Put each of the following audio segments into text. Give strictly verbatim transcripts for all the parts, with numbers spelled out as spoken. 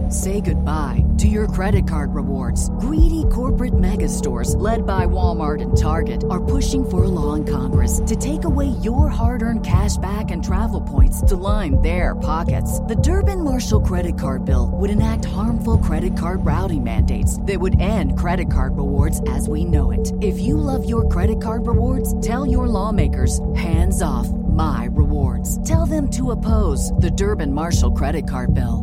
Say goodbye to your credit card rewards. Greedy corporate mega stores, led by Walmart and Target, are pushing for a law in Congress to take away your hard-earned cash back and travel points to line their pockets. The Durbin-Marshall credit card bill would enact harmful credit card routing mandates that would end credit card rewards as we know it. If you love your credit card rewards, tell your lawmakers, hands off my rewards. Tell them to oppose the Durbin-Marshall credit card bill.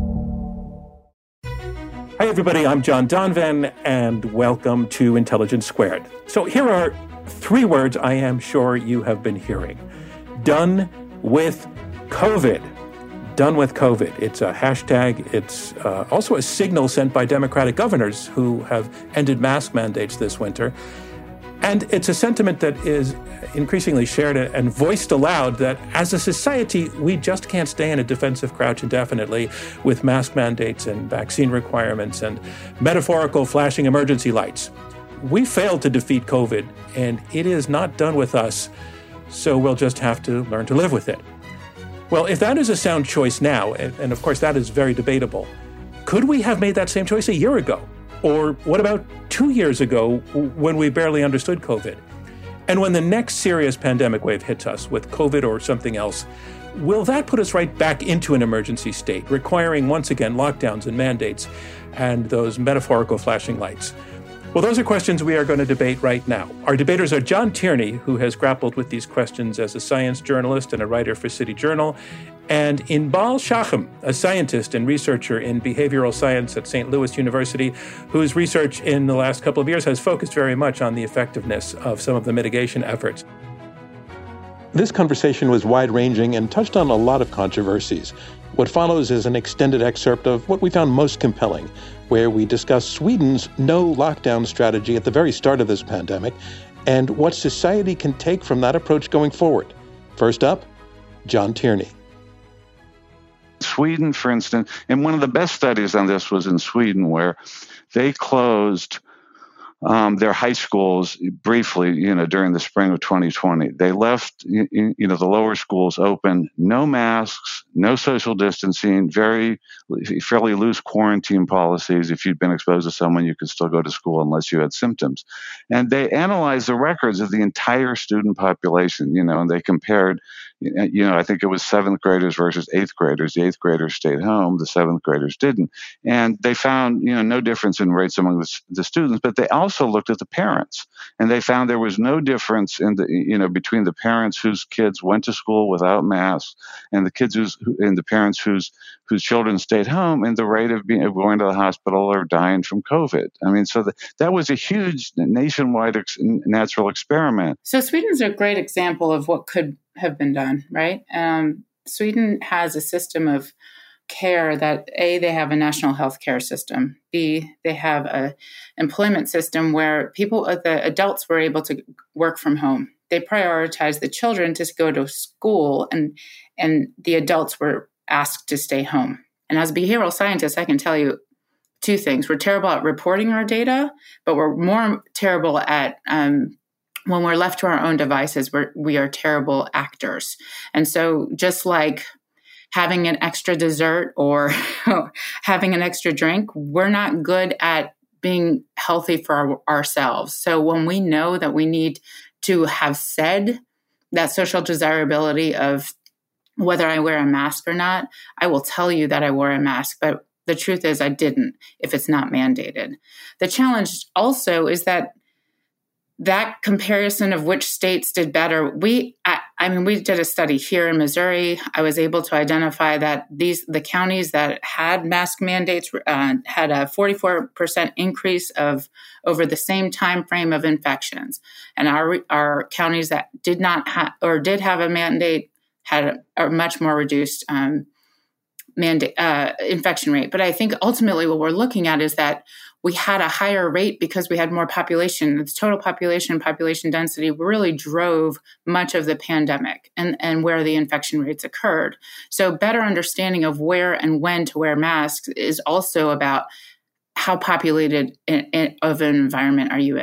Hi, everybody. I'm John Donvan, and welcome to Intelligence Squared. So here are three words I am sure you have been hearing. Done with COVID. Done with COVID. It's a hashtag. It's uh, also a signal sent by Democratic governors who have ended mask mandates this winter. And it's a sentiment that is increasingly shared and voiced aloud that as a society, we just can't stay in a defensive crouch indefinitely with mask mandates and vaccine requirements and metaphorical flashing emergency lights. We failed to defeat COVID, and it is not done with us, so we'll just have to learn to live with it. Well, if that is a sound choice now, and of course that is very debatable, could we have made that same choice a year ago? Or what about two years ago when we barely understood COVID? And when the next serious pandemic wave hits us with COVID or something else, will that put us right back into an emergency state, requiring once again lockdowns and mandates and those metaphorical flashing lights? Well, those are questions we are going to debate right now. Our debaters are John Tierney, who has grappled with these questions as a science journalist and a writer for City Journal, and Inbal Shachem, a scientist and researcher in behavioral science at Saint Louis University, whose research in the last couple of years has focused very much on the effectiveness of some of the mitigation efforts. This conversation was wide-ranging and touched on a lot of controversies. What follows is an extended excerpt of what we found most compelling, where we discuss Sweden's no-lockdown strategy at the very start of this pandemic and what society can take from that approach going forward. First up, John Tierney. Sweden, for instance, and one of the best studies on this was in Sweden, where they closed um, their high schools briefly, you know, during the spring of twenty twenty. They left, you, you know, the lower schools open, no masks, no social distancing, very fairly loose quarantine policies. If you'd been exposed to someone, you could still go to school unless you had symptoms. And they analyzed the records of the entire student population, you know, and they compared, you know, I think it was seventh graders versus eighth graders. The eighth graders stayed home, the seventh graders didn't. And they found, you know, no difference in rates among the, the students, but they also looked at the parents, and they found there was no difference in the, you know, between the parents whose kids went to school without masks and the kids whose, and the parents whose, whose children stayed home, and the rate of being of going to the hospital or dying from COVID. I mean, so the, that was a huge nationwide ex, natural experiment. So Sweden's a great example of what could have been done, right? Um, Sweden has a system of care that A, they have a national health care system. B, they have a employment system where people, the adults were able to work from home. They prioritized the children to go to school, and and the adults were asked to stay home. And as a behavioral scientist, I can tell you two things. We're terrible at reporting our data, but we're more terrible at um, when we're left to our own devices, we're, we are terrible actors. And so just like having an extra dessert or having an extra drink, we're not good at being healthy for our, ourselves. So when we know that we need to have said that social desirability of whether I wear a mask or not, I will tell you that I wore a mask, but the truth is I didn't if it's not mandated. The challenge also is that that comparison of which states did better, we, I, I mean, we did a study here in Missouri. I was able to identify that these, the counties that had mask mandates uh, had a forty-four percent increase of over the same time frame of infections. And our, our counties that did not have, or did have a mandate had a, a much more reduced um, mandate, uh, infection rate. But I think ultimately what we're looking at is that we had a higher rate because we had more population. The total population, population density really drove much of the pandemic and, and where the infection rates occurred. So better understanding of where and when to wear masks is also about how populated in, in, of an environment are you in.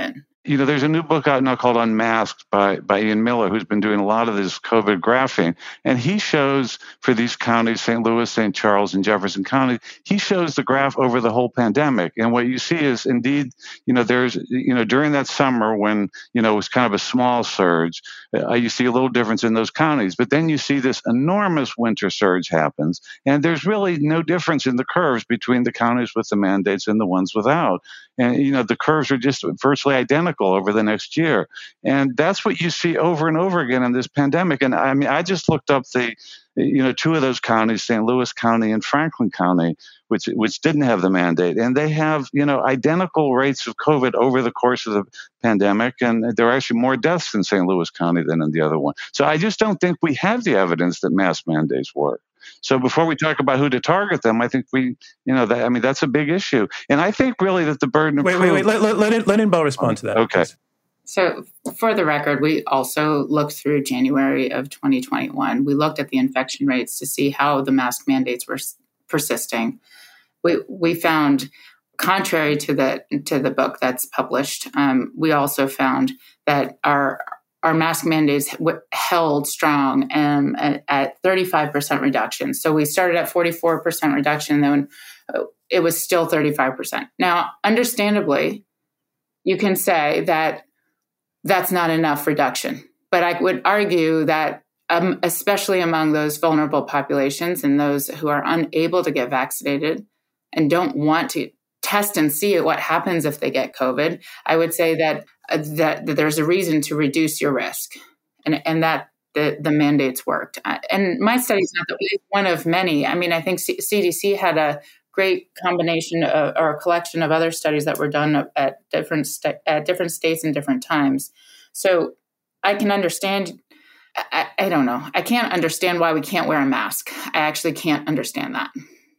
you know, there's a new book out now called Unmasked by, by Ian Miller, who's been doing a lot of this COVID graphing. And he shows for these counties, Saint Louis, Saint Charles, and Jefferson County, he shows the graph over the whole pandemic. And what you see is indeed, you know, there's, you know, during that summer when, you know, it was kind of a small surge, uh, you see a little difference in those counties. But then you see this enormous winter surge happens. And there's really no difference in the curves between the counties with the mandates and the ones without. And, you know, the curves are just virtually identical over the next year. And that's what you see over and over again in this pandemic. And I mean, I just looked up the, you know, two of those counties, Saint Louis County and Franklin County, which which didn't have the mandate. And they have, you know, identical rates of COVID over the course of the pandemic. And there are actually more deaths in Saint Louis County than in the other one. So I just don't think we have the evidence that mask mandates work. So before we talk about who to target them, I think we, you know, that, I mean, that's a big issue. And I think really that the burden of wait, proof... wait, wait, let, let, let, let Inbal respond to that. Okay. Please. So for the record, we also looked through January of twenty twenty-one. We looked at the infection rates to see how the mask mandates were persisting. We we found, contrary to the to the book that's published, um, we also found that our our mask mandates w- held strong um, at, at thirty-five percent reduction. So we started at forty-four percent reduction, then uh, it was still thirty-five percent. Now, understandably, you can say that that's not enough reduction. But I would argue that um, especially among those vulnerable populations and those who are unable to get vaccinated and don't want to test and see what happens if they get COVID, I would say that uh, that, that there's a reason to reduce your risk, and and that the, the mandates worked. Uh, and my study is not the one of many. I mean, I think C- CDC had a great combination of, or a collection of other studies that were done at different st- at different states and different times. So I can understand. I, I don't know. I can't understand why we can't wear a mask. I actually can't understand that.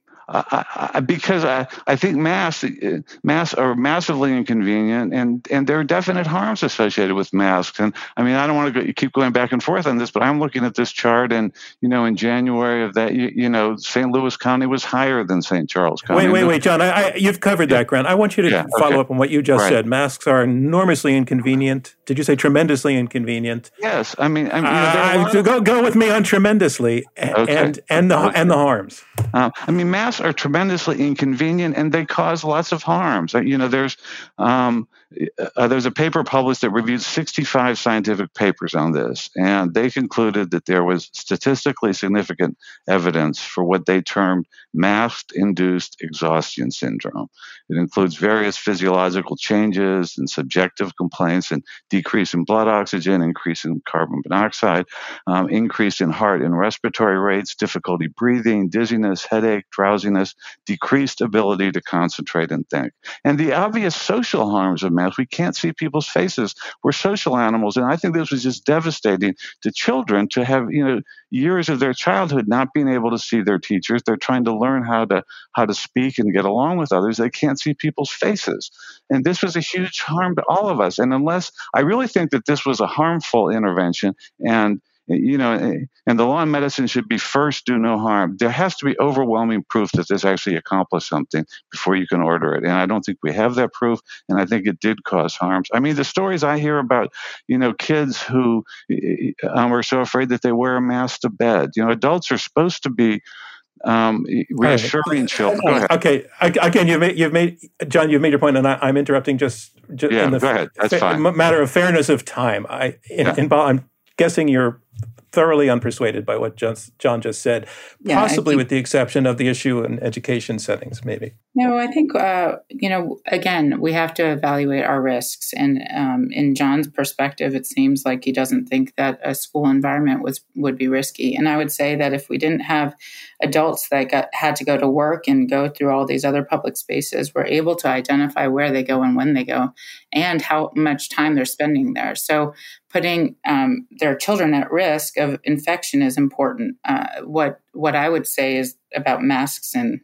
I, I, because I, I think masks, masks are massively inconvenient, and, and there are definite harms associated with masks. And I mean, I don't want to go, keep going back and forth on this, but I'm looking at this chart, and you know, in January of that, you, you know, Saint Louis County was higher than Saint Charles County. Wait, wait, wait, John. I, I, you've covered that ground. I want you to yeah, follow okay. up on what you just right. said. Masks are enormously inconvenient. Did you say tremendously inconvenient? Yes, I mean, I mean uh, you know, go go with me on tremendously and okay. and, and the okay. and the harms. Uh, I mean, masks are tremendously inconvenient, and they cause lots of harms. You know, there's um, uh, there's a paper published that reviewed sixty-five scientific papers on this, and they concluded that there was statistically significant evidence for what they termed mask-induced exhaustion syndrome. It includes various physiological changes and subjective complaints, and decrease in blood oxygen, increase in carbon monoxide, um, increase in heart and respiratory rates, difficulty breathing, dizziness, headache, drowsiness, decreased ability to concentrate and think. And the obvious social harms of masks, we can't see people's faces. We're social animals, and I think this was just devastating to children to have, you know, years of their childhood not being able to see their teachers. They're trying to learn how to how to speak and get along with others. They can't see people's faces. And this was a huge harm to all of us. And unless, I really think that this was a harmful intervention, and you know, and the law in medicine should be first, do no harm. There has to be overwhelming proof that this actually accomplished something before you can order it. And I don't think we have that proof. And I think it did cause harms. I mean, the stories I hear about, you know, kids who um, are so afraid that they wear a mask to bed. You know, adults are supposed to be um, reassuring right. children. Go ahead. Okay. Again, you've made, you've made, John, you've made your point, and I, I'm interrupting just, just yeah, in the go ahead. That's fa- fine. matter of fairness of time. I, in, yeah. in, I'm guessing you're thoroughly unpersuaded by what John, John just said, yeah, possibly think, with the exception of the issue in education settings, maybe. No, I think, uh, you know, again, we have to evaluate our risks. And um, in John's perspective, it seems like he doesn't think that a school environment was would be risky. And I would say that if we didn't have adults that got, had to go to work and go through all these other public spaces, we're able to identify where they go and when they go and how much time they're spending there. So putting um, their children at risk of infection is important. Uh, what what I would say is about masks and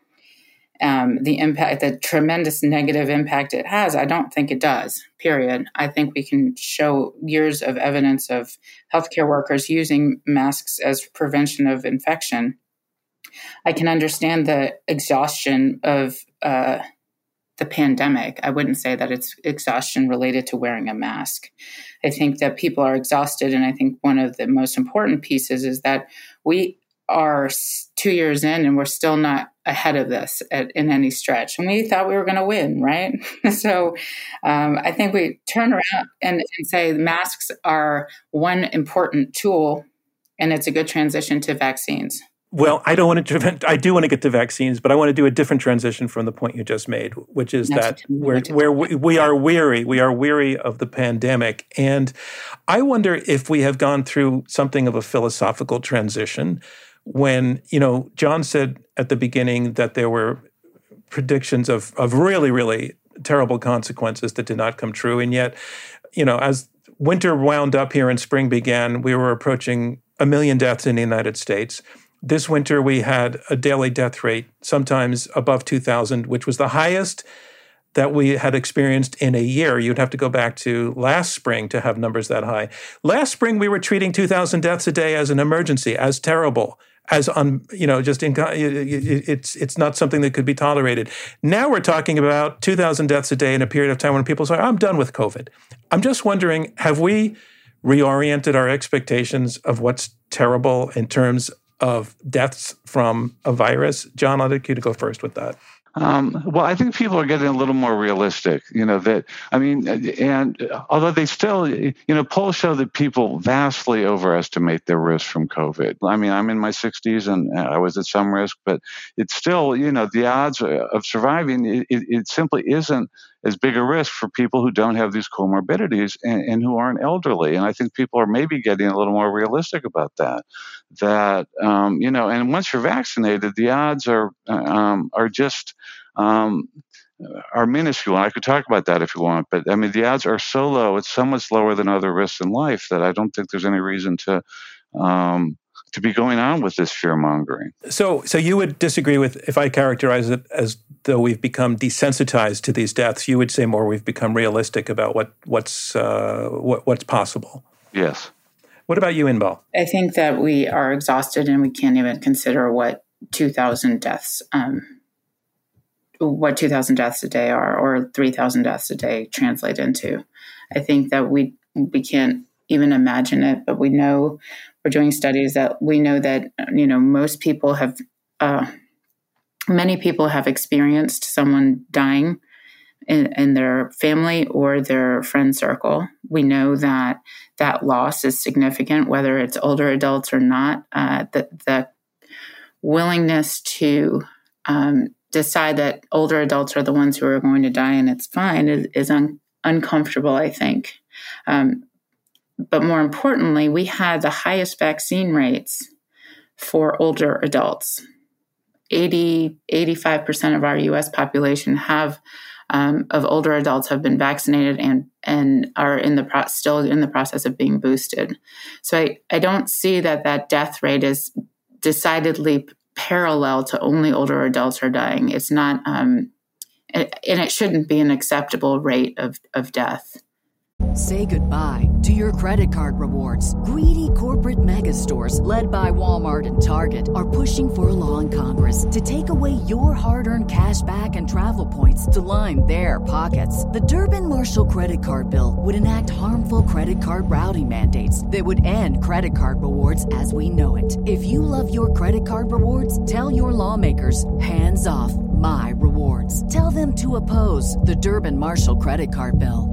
um, the impact, the tremendous negative impact it has, I don't think it does, period. I think we can show years of evidence of healthcare workers using masks as prevention of infection. I can understand the exhaustion of uh, the pandemic. I wouldn't say that it's exhaustion related to wearing a mask. I think that people are exhausted. And I think one of the most important pieces is that we are two years in and we're still not ahead of this at, in any stretch. And we thought we were going to win, right? so um, I think we turn around and, and say masks are one important tool, and it's a good transition to vaccines. Well, I don't want to. I do want to get to vaccines, but I want to do a different transition from the point you just made, which is That's that we're, where we, we are weary. We are weary of the pandemic, and I wonder if we have gone through something of a philosophical transition. When, you know, John said at the beginning that there were predictions of of really, really terrible consequences that did not come true, and yet, you know, as winter wound up here and spring began, we were approaching a million deaths in the United States. This winter, we had a daily death rate, sometimes above two thousand, which was the highest that we had experienced in a year. You'd have to go back to last spring to have numbers that high. Last spring, we were treating two thousand deaths a day as an emergency, as terrible, as un, you know, just in, it's it's not something that could be tolerated. Now we're talking about two thousand deaths a day in a period of time when people say, "I'm done with COVID." I'm just wondering, have we reoriented our expectations of what's terrible in terms of deaths from a virus? John, I'd like you to go first with that. Um, well, I think people are getting a little more realistic, you know, that, I mean, and although they still, you know, polls show that people vastly overestimate their risk from COVID. I mean, I'm in my sixties and I was at some risk, but it's still, you know, the odds of surviving, it, it simply isn't as big a risk for people who don't have these comorbidities and, and who aren't elderly. And I think people are maybe getting a little more realistic about that, that, um, you know, and once you're vaccinated, the odds are, um, are just, um, are minuscule. And I could talk about that if you want, but I mean, the odds are so low, it's so much lower than other risks in life that I don't think there's any reason to, um, to be going on with this fear mongering. So, so you would disagree with, if I characterize it as though we've become desensitized to these deaths, you would say more we've become realistic about what what's uh, what, what's possible. Yes. What about you, Inbal? I think that we are exhausted and we can't even consider what two thousand deaths, um, what two thousand deaths a day are, or three thousand deaths a day translate into. I think that we we can't even imagine it, but we know we're doing studies that we know that, you know, most people have, uh, many people have experienced someone dying in, in their family or their friend circle. We know that that loss is significant, whether it's older adults or not. Uh, the, the willingness to um, decide that older adults are the ones who are going to die and it's fine is, is un- uncomfortable, I think. Um, But more importantly, we had the highest vaccine rates for older adults. eighty, eighty-five percent of our U S population have, um, of older adults have been vaccinated and, and are in the pro- still in the process of being boosted. So I, I don't see that that death rate is decidedly parallel to only older adults are dying. It's not, um, and, and it shouldn't be an acceptable rate of, of death. Say goodbye to your credit card rewards. Greedy corporate mega stores, led by Walmart and Target, are pushing for a law in Congress to take away your hard-earned cash back and travel points to line their pockets. The Durbin-Marshall credit card bill would enact harmful credit card routing mandates that would end credit card rewards as we know it. If you love your credit card rewards, tell your lawmakers, hands off my rewards. Tell them to oppose the Durbin-Marshall credit card bill.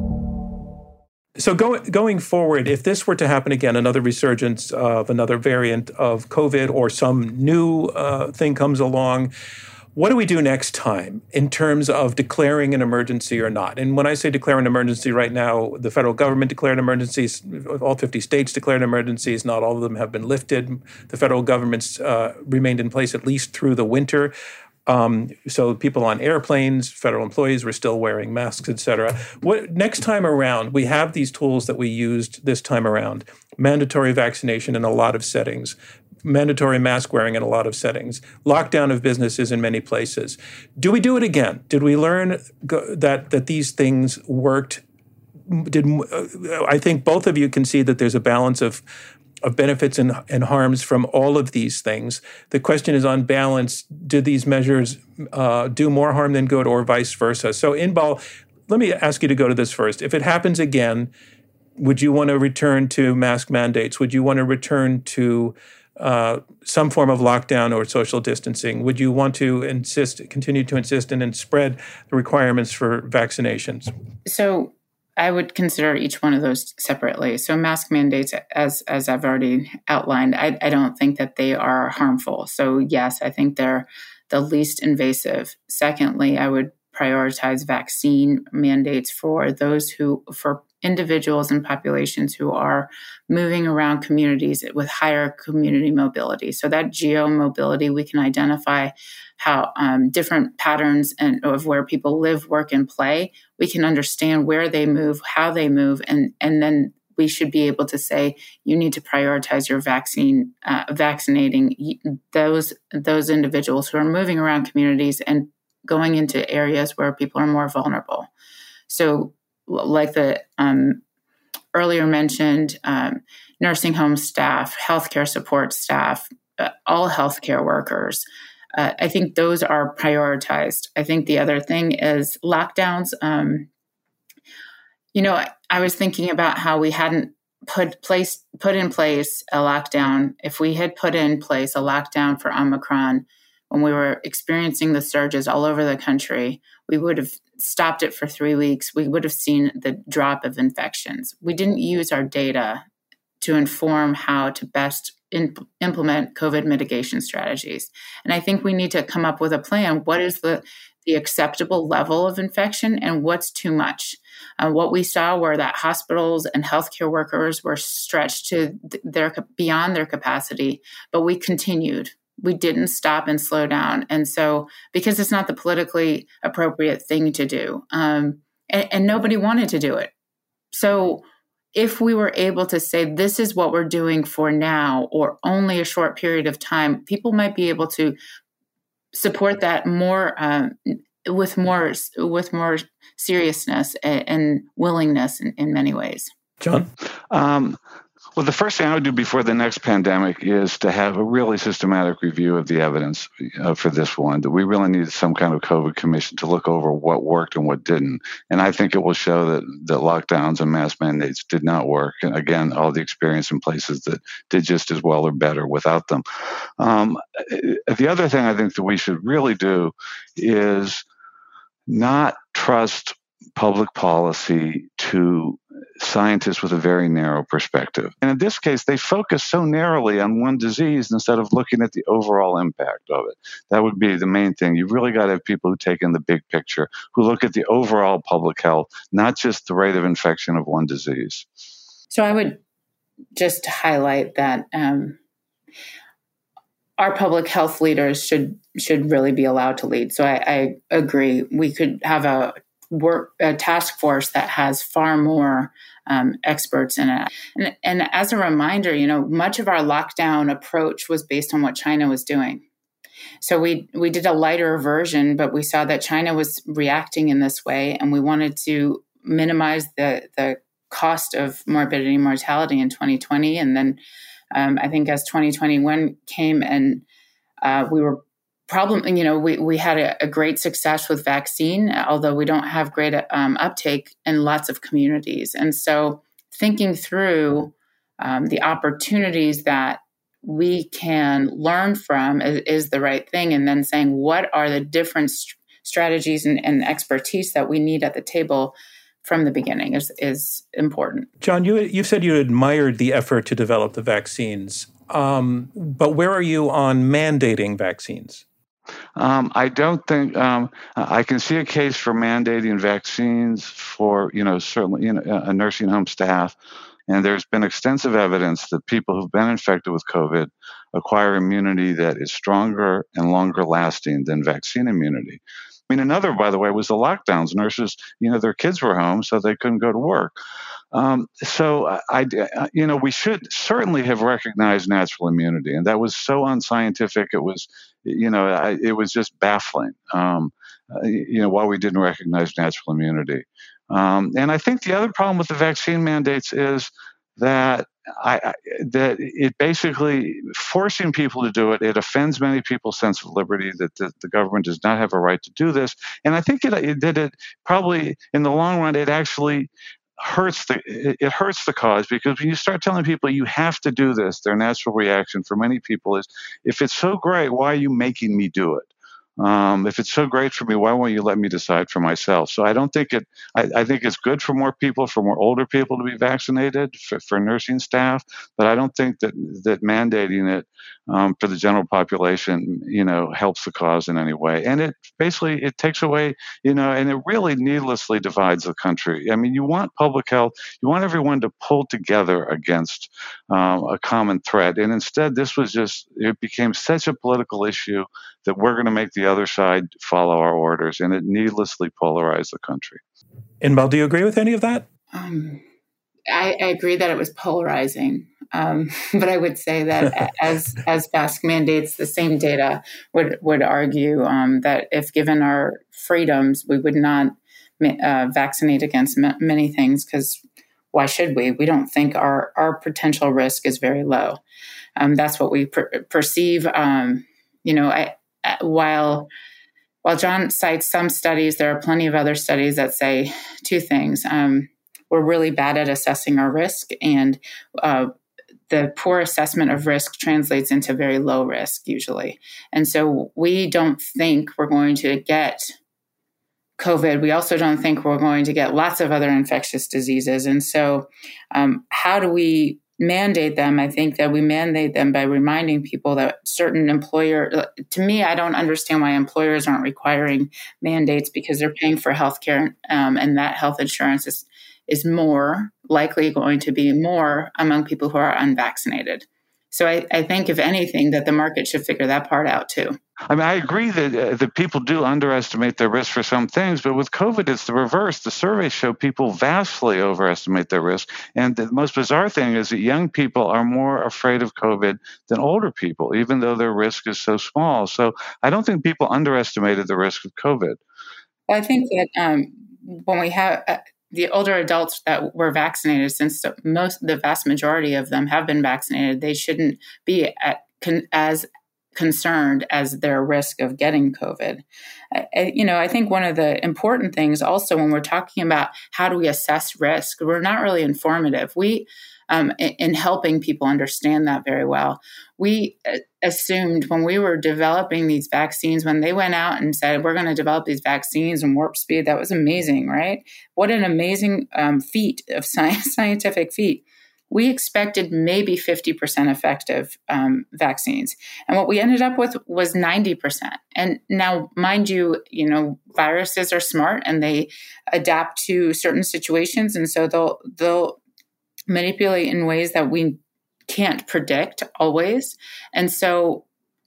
So go, going forward, if this were to happen again, another resurgence of another variant of COVID or some new uh, thing comes along, what do we do next time in terms of declaring an emergency or not? And when I say declare an emergency right now, the federal government declared emergencies, all fifty states declared emergencies, not all of them have been lifted. The federal government's uh, remained in place at least through the winter. Um, so people on airplanes, federal employees were still wearing masks, et cetera. What, next time around, we have these tools that we used this time around. Mandatory vaccination in a lot of settings, mandatory mask wearing in a lot of settings, lockdown of businesses in many places. Do we do it again? Did we learn go, that that these things worked? Did uh, I think both of you can see that there's a balance of of benefits and, and harms from all of these things. The question is, on balance, do these measures uh, do more harm than good, or vice versa? So, Inbal, let me ask you to go to this first. If it happens again, would you want to return to mask mandates? Would you want to return to uh, some form of lockdown or social distancing? Would you want to insist, continue to insist and, and spread the requirements for vaccinations? So I would consider each one of those separately. So mask mandates, as as I've already outlined, I, I don't think that they are harmful. So yes, I think they're the least invasive. Secondly, I would prioritize vaccine mandates for those who, for individuals and populations who are moving around communities with higher community mobility. So that geo-mobility, we can identify how um, different patterns and of where people live, work, and play. We can understand where they move, how they move, and and then we should be able to say, you need to prioritize your vaccine, uh, vaccinating those those individuals who are moving around communities and going into areas where people are more vulnerable. So like the um, earlier mentioned, um, nursing home staff, healthcare support staff, uh, all healthcare workers, uh, I think those are prioritized. I think the other thing is lockdowns. Um, you know, I, I was thinking about how we hadn't put place put in place a lockdown. If we had put in place a lockdown for Omicron when we were experiencing the surges all over the country, we would have stopped it for three weeks. We would have seen the drop of infections. We didn't use our data to inform how to best in, implement COVID mitigation strategies. And I think we need to come up with a plan. What is the, the acceptable level of infection and what's too much? Uh, what we saw were that hospitals and healthcare workers were stretched to their beyond their capacity, but we continued. We didn't stop and slow down. And so, because it's not the politically appropriate thing to do, um, and, and nobody wanted to do it. So if we were able to say, this is what we're doing for now, or only a short period of time, people might be able to support that more um, with more with more seriousness and, and willingness in, in many ways. John? Um, Well, the first thing I would do before the next pandemic is to have a really systematic review of the evidence uh, for this one, that we really need some kind of COVID commission to look over what worked and what didn't. And I think it will show that, that lockdowns and mask mandates did not work. And again, all the experience in places that did just as well or better without them. Um, the other thing I think that we should really do is not trust public policy to scientists with a very narrow perspective. And in this case, they focus so narrowly on one disease instead of looking at the overall impact of it. That would be the main thing. You've really got to have people who take in the big picture, who look at the overall public health, not just the rate of infection of one disease. So I would just highlight that um, our public health leaders should should really be allowed to lead. So I, I agree. We could have a work a task force that has far more um, experts in it. And, and as a reminder, you know, much of our lockdown approach was based on what China was doing. So we we did a lighter version, but we saw that China was reacting in this way, and we wanted to minimize the the cost of morbidity and mortality in twenty twenty. And then um, I think as twenty twenty-one came and uh, we were Problem, you know, we, we had a, a great success with vaccine, although we don't have great um, uptake in lots of communities. And so thinking through um, the opportunities that we can learn from is, is the right thing. And then saying, what are the different st- strategies and, and expertise that we need at the table from the beginning is, is important. John, you, you said you admired the effort to develop the vaccines, um, but where are you on mandating vaccines? Um, I don't think um, I can see a case for mandating vaccines for, you know, certainly you know, a nursing home staff. And there's been extensive evidence that people who've been infected with COVID acquire immunity that is stronger and longer lasting than vaccine immunity. I mean, another, by the way, was the lockdowns. Nurses, you know, their kids were home, so they couldn't go to work. Um, so, I, you know, we should certainly have recognized natural immunity, and that was so unscientific. It was, you know, I, it was just baffling. Um, you know, why we didn't recognize natural immunity. Um, and I think the other problem with the vaccine mandates is that I, I, that it basically forcing people to do it, it offends many people's sense of liberty that the, the government does not have a right to do this. And I think it, it did it probably in the long run, it actually hurts the it hurts the cause, because when you start telling people you have to do this, their natural reaction for many people is, if it's so great, why are you making me do it? Um, if it's so great for me, why won't you let me decide for myself? So I don't think it, I, I think it's good for more people, for more older people to be vaccinated, for, for nursing staff, but I don't think that, that mandating it um, for the general population, you know, helps the cause in any way. And it basically, it takes away, you know, and it really needlessly divides the country. I mean, you want public health, you want everyone to pull together against um, a common threat. And instead, this was just, it became such a political issue that we're going to make the other side follow our orders, and it needlessly polarized the country. Inbal, do you agree with any of that? Um, I, I agree that it was polarizing, um, but I would say that as as mask mandates, the same data would would argue um, that if given our freedoms, we would not uh, vaccinate against m- many things, because why should we? We don't think our our potential risk is very low. Um, that's what we per- perceive. Um, you know, I. While while John cites some studies, there are plenty of other studies that say two things. Um, we're really bad at assessing our risk, and uh, the poor assessment of risk translates into very low risk usually. And so we don't think we're going to get COVID. We also don't think we're going to get lots of other infectious diseases. And so um, how do we mandate them? I think that we mandate them by reminding people that certain employer, to me, I don't understand why employers aren't requiring mandates, because they're paying for healthcare, um, and that health insurance is, is more likely going to be more among people who are unvaccinated. So I, I think, if anything, that the market should figure that part out too. I mean, I agree that uh, that people do underestimate their risk for some things, but with COVID, it's the reverse. The surveys show people vastly overestimate their risk. And the most bizarre thing is that young people are more afraid of COVID than older people, even though their risk is so small. So I don't think people underestimated the risk of COVID. I think that um, when we have uh, the older adults that were vaccinated, since the most, the vast majority of them have been vaccinated, they shouldn't be at, con, as concerned as their risk of getting COVID. I, you know, I think one of the important things also when we're talking about how do we assess risk, we're not really informative. We, um, in, in helping people understand that very well, we assumed when we were developing these vaccines, when they went out and said, we're going to develop these vaccines in warp speed, that was amazing, right? What an amazing um, feat of science, scientific feat. We expected maybe fifty percent effective um, vaccines. And what we ended up with was ninety percent. And now, mind you, you know, viruses are smart and they adapt to certain situations. And so they'll, they'll manipulate in ways that we can't predict always. And so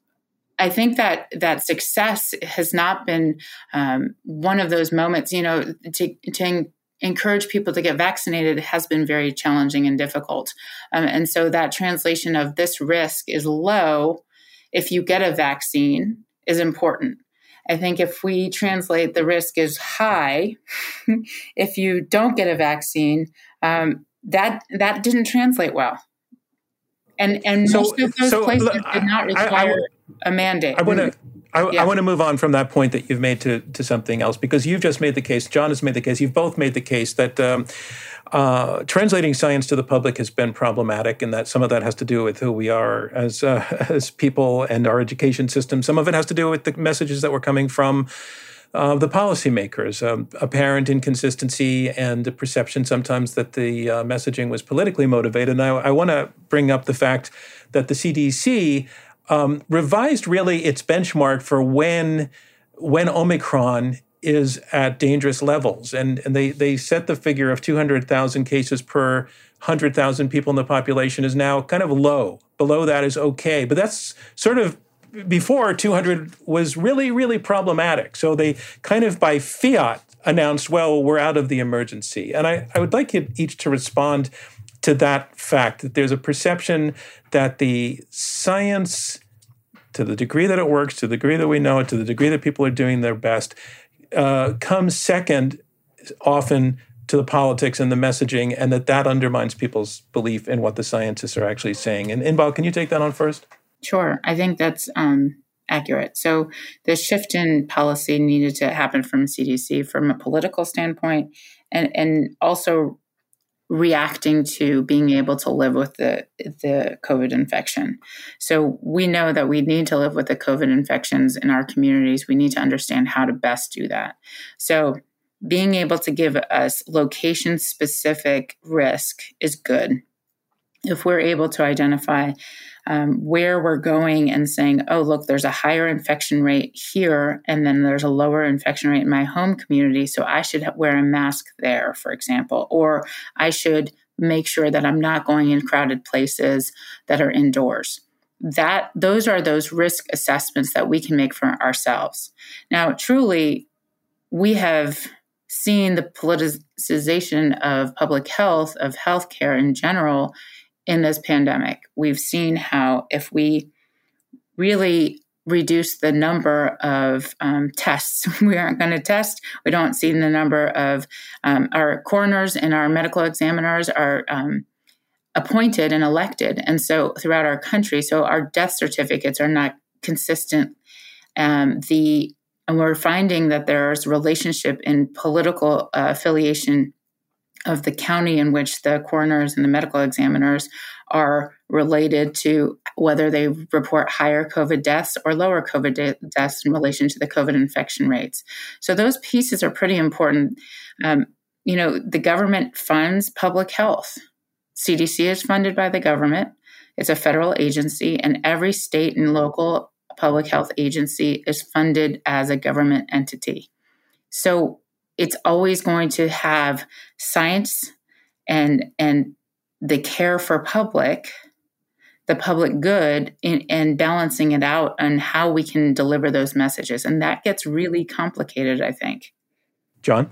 I think that that success has not been um, one of those moments, you know, to, to encourage people to get vaccinated has been very challenging and difficult. Um, and so that translation of this risk is low if you get a vaccine is important. I think if we translate the risk is high, if you don't get a vaccine, um, that that didn't translate well. And and so, most of those so, places look, did not require I, I, a mandate. I want to I, yeah. I want to move on from that point that you've made to, to something else, because you've just made the case, John has made the case, you've both made the case that um, uh, translating science to the public has been problematic, and that some of that has to do with who we are as uh, as people and our education system. Some of it has to do with the messages that were coming from Uh, the policymakers, um, apparent inconsistency and the perception sometimes that the uh, messaging was politically motivated. And I, I want to bring up the fact that the C D C um, revised really its benchmark for when when Omicron is at dangerous levels. And, and they, they set the figure of two hundred thousand cases per one hundred thousand people in the population is now kind of low. Below that is okay. But that's sort of before two hundred was really, really problematic. So they kind of by fiat announced, well, we're out of the emergency. And I, I would like you each to respond to that fact, that there's a perception that the science, to the degree that it works, to the degree that we know it, to the degree that people are doing their best, uh, comes second often to the politics and the messaging, and that that undermines people's belief in what the scientists are actually saying. And Inbal, can you take that on first? Sure. I think that's um, accurate. So the shift in policy needed to happen from C D C from a political standpoint, and, and also reacting to being able to live with the the COVID infection. So we know that we need to live with the COVID infections in our communities. We need to understand how to best do that. So being able to give us location-specific risk is good. If we're able to identify um, where we're going and saying, oh, look, there's a higher infection rate here, and then there's a lower infection rate in my home community, so I should wear a mask there, for example, or I should make sure that I'm not going in crowded places that are indoors. That those are those risk assessments that we can make for ourselves. Now, truly, we have seen the politicization of public health, of healthcare in general, in this pandemic. We've seen how if we really reduce the number of um, tests, we aren't going to test. We don't see the number of um, our coroners and our medical examiners are um, appointed and elected. And so throughout our country, so our death certificates are not consistent. Um, the And we're finding that there's relationship in political uh, affiliation of the county in which the coroners and the medical examiners are related to whether they report higher COVID deaths or lower COVID de- deaths in relation to the COVID infection rates. So those pieces are pretty important. Um, you know, the government funds public health. C D C is funded by the government. It's a federal agency, and every state and local public health agency is funded as a government entity. So it's always going to have science and and the care for public, the public good, in, and balancing it out on how we can deliver those messages. And that gets really complicated, I think. John?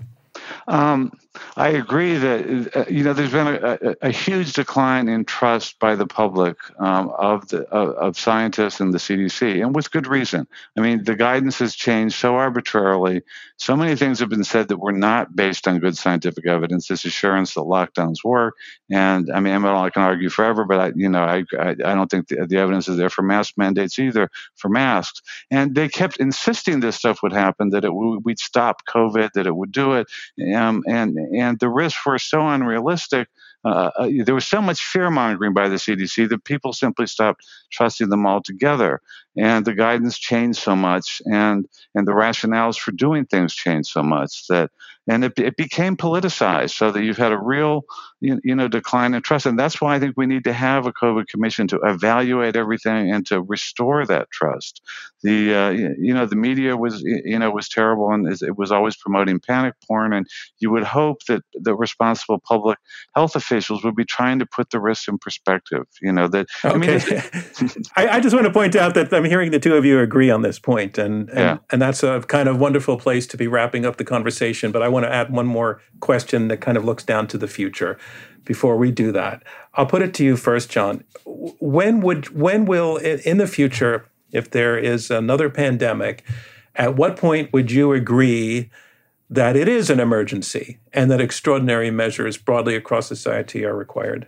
Um, I agree that uh, you know there's been a, a, a huge decline in trust by the public um, of the of, of scientists and the C D C, and with good reason. I mean, the guidance has changed so arbitrarily. So many things have been said that were not based on good scientific evidence. This assurance that lockdowns work, and I mean, I, mean, I can argue forever, but I, you know, I I, I don't think the, the evidence is there for mask mandates either for masks. And they kept insisting this stuff would happen, that it w- we'd stop COVID, that it would do it. Um, and and the risks were so unrealistic. Uh, uh, there was so much fear mongering by the C D C that people simply stopped trusting them altogether. And the guidance changed so much, and and the rationales for doing things changed so much that, and it, it became politicized, so that you've had a real, you, you know, decline in trust. And that's why I think we need to have a COVID commission to evaluate everything and to restore that trust. The uh, you know the media was you know was terrible, and it was always promoting panic porn. And you would hope that the responsible public health officials would be trying to put the risks in perspective. You know that. Okay. I mean, I, I just want to point out that I'm hearing the two of you agree on this point, and and, Yeah. and that's a kind of wonderful place to be wrapping up the conversation. But I want to add one more question that kind of looks down to the future before we do that. I'll put it to you first, John. When would when will in the future, if there is another pandemic, at what point would you agree that it is an emergency and that extraordinary measures broadly across society are required?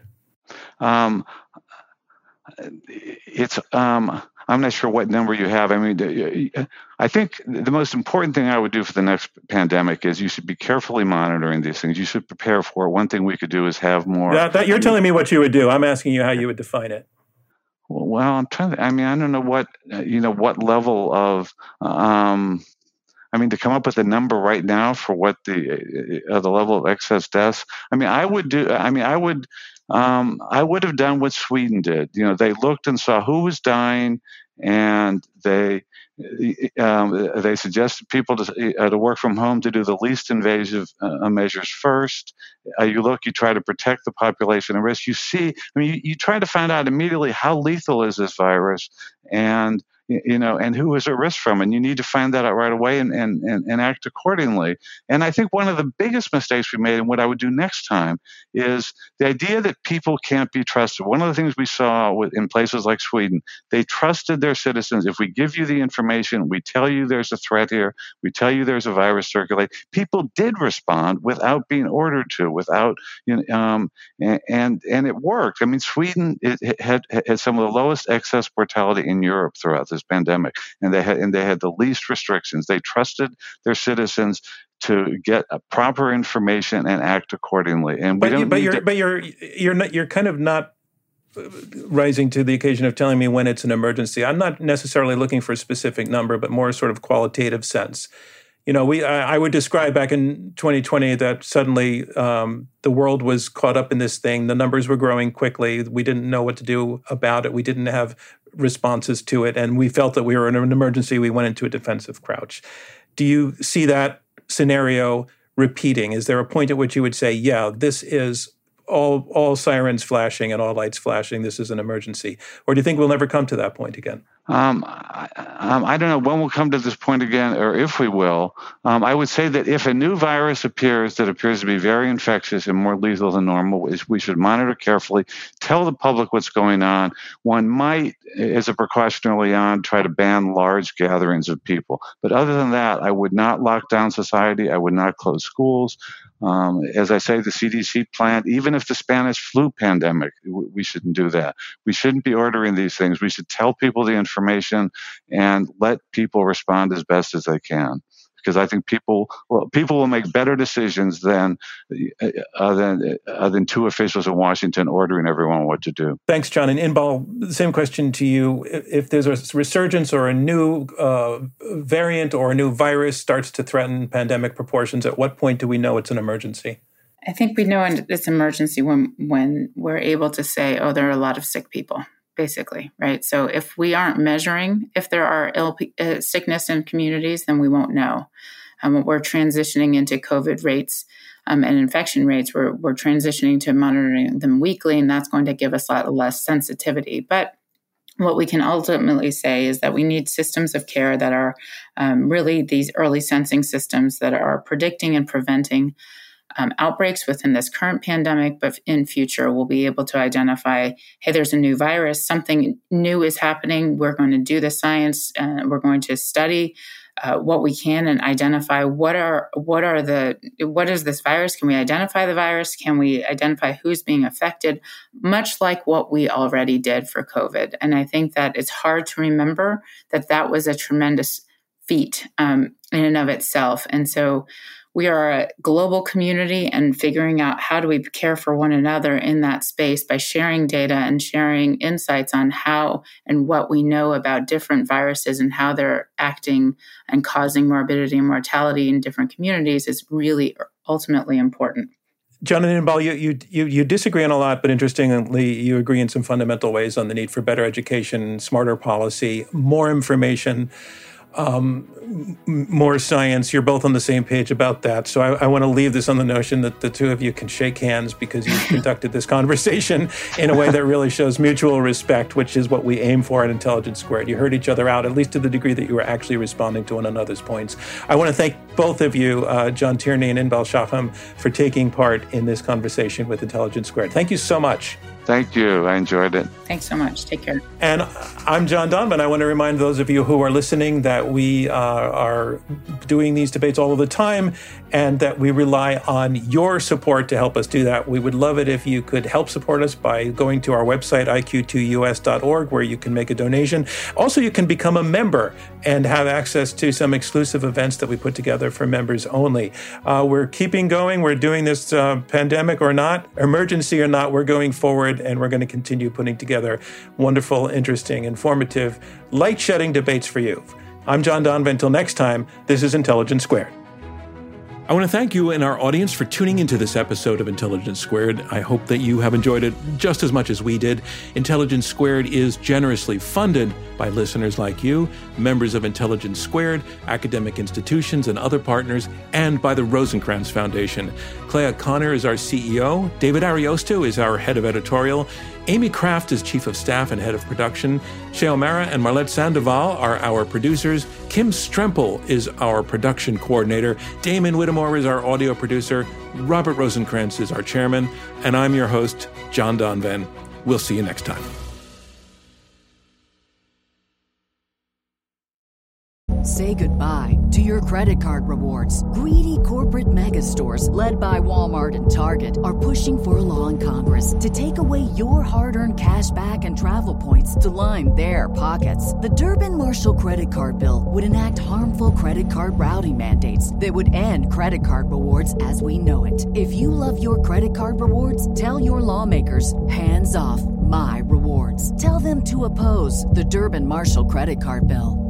Um, it's um, I'm not sure what number you have. I mean, I think the most important thing I would do for the next pandemic is you should be carefully monitoring these things. You should prepare for it. One thing we could do is have more. That, that you're telling me what you would do. I'm asking you how you would define it. Well, I'm trying to. I mean, I don't know what you know what level of. Um, I mean, to come up with a number right now for what the uh, the level of excess deaths. I mean, I would do. I mean, I would. Um, I would have done what Sweden did. You know, they looked and saw who was dying, and they um, they suggested people to uh, to work from home to do the least invasive uh, measures first. Uh, you look, you try to protect the population at risk. You see, I mean, you, you try to find out immediately how lethal is this virus, and you know, and who is at risk from it. And you need to find that out right away and, and, and, and act accordingly. And I think one of the biggest mistakes we made, and what I would do next time, is the idea that people can't be trusted. One of the things we saw with, in places like Sweden, they trusted their citizens. If we give you the information, we tell you there's a threat here, we tell you there's a virus circulating, people did respond without being ordered to, without, you know, um, and, and and it worked. I mean, Sweden it, it had had some of the lowest excess mortality in Europe throughout this pandemic, and they had and they had the least restrictions. They trusted their citizens to get proper information and act accordingly. And we but, don't but you're to, but you're you're not you're kind of not rising to the occasion of telling me when it's an emergency. I'm not necessarily looking for a specific number, but more sort of qualitative sense. You know, we I, I would describe back in twenty twenty that suddenly um, the world was caught up in this thing. The numbers were growing quickly. We didn't know what to do about it. We didn't have responses to it, and we felt that we were in an emergency. We went into a defensive crouch. Do you see that scenario repeating? Is there a point at which you would say, yeah, this is all all sirens flashing and all lights flashing, this is an emergency? Or do you think we'll never come to that point again? Um, I, um, I don't know when we'll come to this point again, or if we will. Um, I would say that if a new virus appears that appears to be very infectious and more lethal than normal, we should monitor carefully, tell the public what's going on. One might, as a precaution early on, try to ban large gatherings of people. But other than that, I would not lock down society. I would not close schools. Um, as I say, the C D C planned, even if the Spanish flu pandemic, we shouldn't do that. We shouldn't be ordering these things. We should tell people the information and let people respond as best as they can. Because I think people, well, people will make better decisions than uh, than uh, than two officials in Washington ordering everyone what to do. Thanks, John. And Inbal, the same question to you. If there's a resurgence or a new uh, variant or a new virus starts to threaten pandemic proportions, at what point do we know it's an emergency? I think we know it's an emergency when when we're able to say, oh, there are a lot of sick people. Basically, right? So if we aren't measuring if there are ill uh, sickness in communities, then we won't know. Um, when we're transitioning into COVID rates um, and infection rates, we're, we're transitioning to monitoring them weekly, and that's going to give us a lot less sensitivity. But what we can ultimately say is that we need systems of care that are um, really these early sensing systems that are predicting and preventing Um, outbreaks within this current pandemic, but in future we'll be able to identify, hey, there's a new virus, something new is happening. We're going to do the science, uh, we're going to study uh, what we can and identify what are what are the what is this virus? Can we identify the virus? Can we identify who's being affected? Much like what we already did for COVID. And I think that it's hard to remember that that was a tremendous feat um, in and of itself. And so we are a global community, and figuring out how do we care for one another in that space by sharing data and sharing insights on how and what we know about different viruses and how they're acting and causing morbidity and mortality in different communities is really ultimately important. John and Inbal, you, you you you disagree on a lot, but interestingly, you agree in some fundamental ways on the need for better education, smarter policy, more information, Um, more science. You're both on the same page about that. So I, I want to leave this on the notion that the two of you can shake hands because you've conducted this conversation in a way that really shows mutual respect, which is what we aim for at Intelligence Squared. You heard each other out, at least to the degree that you were actually responding to one another's points. I want to thank both of you, uh, John Tierney and Inbal Shaham, for taking part in this conversation with Intelligence Squared. Thank you so much. Thank you. I enjoyed it. Thanks so much. Take care. And I'm John Donvan. I want to remind those of you who are listening that we uh, are doing these debates all of the time and that we rely on your support to help us do that. We would love it if you could help support us by going to our website, I Q two U S dot org, where you can make a donation. Also, you can become a member and have access to some exclusive events that we put together for members only. Uh, we're keeping going. We're doing this uh, pandemic or not, emergency or not, we're going forward, and we're going to continue putting together wonderful, interesting, informative, light-shedding debates for you. I'm John Donvan. Until next time, this is Intelligence Squared. I want to thank you and our audience for tuning into this episode of Intelligence Squared. I hope that you have enjoyed it just as much as we did. Intelligence Squared is generously funded by listeners like you, members of Intelligence Squared, academic institutions and other partners, and by the Rosencrantz Foundation. Clea Connor is our C E O. David Ariosto is our head of editorial. Amy Kraft is Chief of Staff and Head of Production. Shea O'Mara and Marlette Sandoval are our producers. Kim Strempel is our production coordinator. Damon Whittemore is our audio producer. Robert Rosenkrantz is our chairman. And I'm your host, John Donvan. We'll see you next time. Say goodbye to your credit card rewards. Greedy corporate mega stores, led by Walmart and Target, are pushing for a law in Congress to take away your hard-earned cash back and travel points to line their pockets. The Durbin-Marshall credit card bill would enact harmful credit card routing mandates that would end credit card rewards as we know it. If you love your credit card rewards, tell your lawmakers, hands off my rewards. Tell them to oppose the Durbin-Marshall credit card bill.